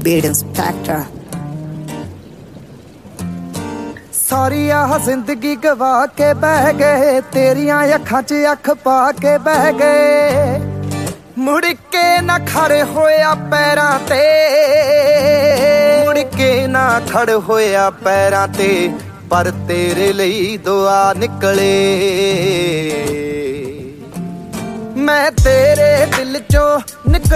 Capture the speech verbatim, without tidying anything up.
Beat Inspector। सारी आह जिंदगी गवा के बह गए, तेरियां अखां च अख पा के बह गए। मुड़ के ना खड़े होया पैरां ते, मुड़ के ना खड़ होया पैरां ते, पर तेरे ਲਈ दुआ निकले। मैं तेरे दिल चों निकल